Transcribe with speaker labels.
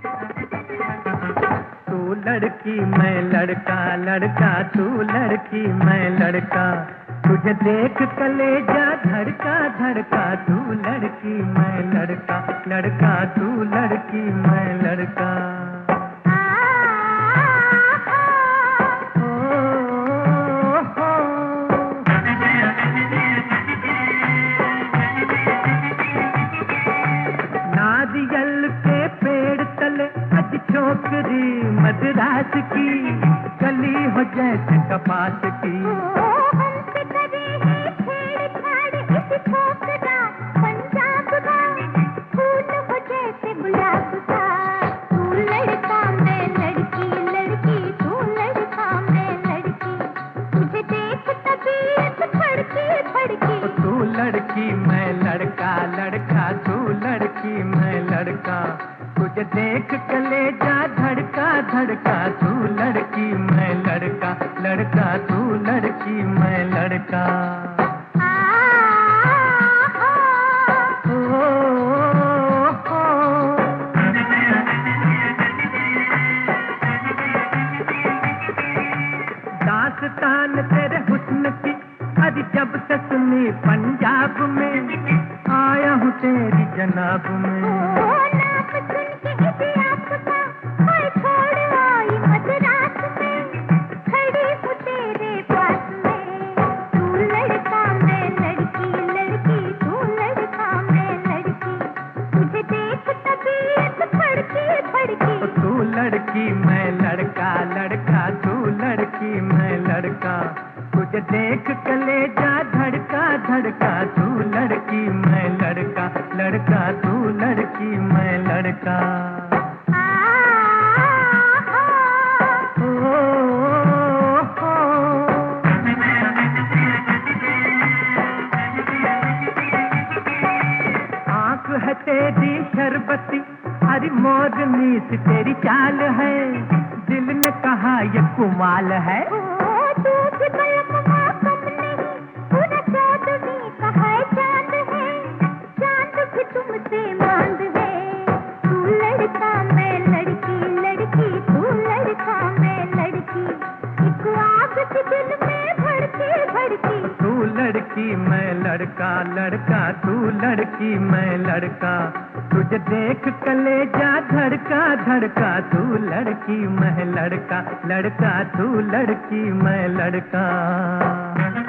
Speaker 1: तू लड़की मैं लड़का, लड़का तू लड़की मैं लड़का, तुझे देख कलेजा धड़का धड़का। तू लड़की मैं लड़का, लड़का तू लड़की मैं लड़का। नारियल के पेड़ तले आज छोकरी मदरास की, गली हो जैसे कपास की।
Speaker 2: हमसे करे है छेड़छाड़ इस छोकरा पंजाब का, फूल हो जैसे गुलाब का। तू लड़का मैं लड़की, लड़की तू लड़का मैं लड़की, तुझे देख तबीयत फड़की फड़की।
Speaker 1: तू लड़की मैं लड़का, लड़का तू लड़की मैं लड़का, तुझे देख कलेजा धड़का धड़का। तू लड़की मैं लड़का, लड़का तू लड़की मैं लड़का। दास्तान तेरे हुस्न की अरे जब से सुनी पंजाब में, आया हूँ तेरी जनाब में।
Speaker 2: नाम सुन के इसे आपका मैं छोड़ आई मदरास में, खड़ी हूँ तेरे पास में। तू लड़का मैं लड़की, लड़की तू लड़का मैं लड़की, तुझे देख तबीयत फड़की फड़की।
Speaker 1: तू लड़की मैं लड़का, लड़का तू लड़की मैं लड़का, तुझे देख कलेजा धड़का धड़का। तू लड़की मैं लड़का, लड़का तू लड़की मैं लड़का। आंख है तेरी शरबती, अरे मोरनी सी तेरी चाल है, दिल ने कहा ये कुमाल है।
Speaker 2: तू भी कलम कम नहीं, पूरा चौदहवीं का है चांद है, चांद भी तुमसे मांद है। तू लड़का मैं लड़की, लड़की तू लड़का मैं लड़की, एक आग सी दिल में भड़की भड़की।
Speaker 1: तू लड़की मैं लड़का, लड़का तू लड़की मैं लड़का, तुझे देख कलेजा धड़का धड़का। तू लड़की मैं लड़का, लड़का तू लड़की मैं लड़का।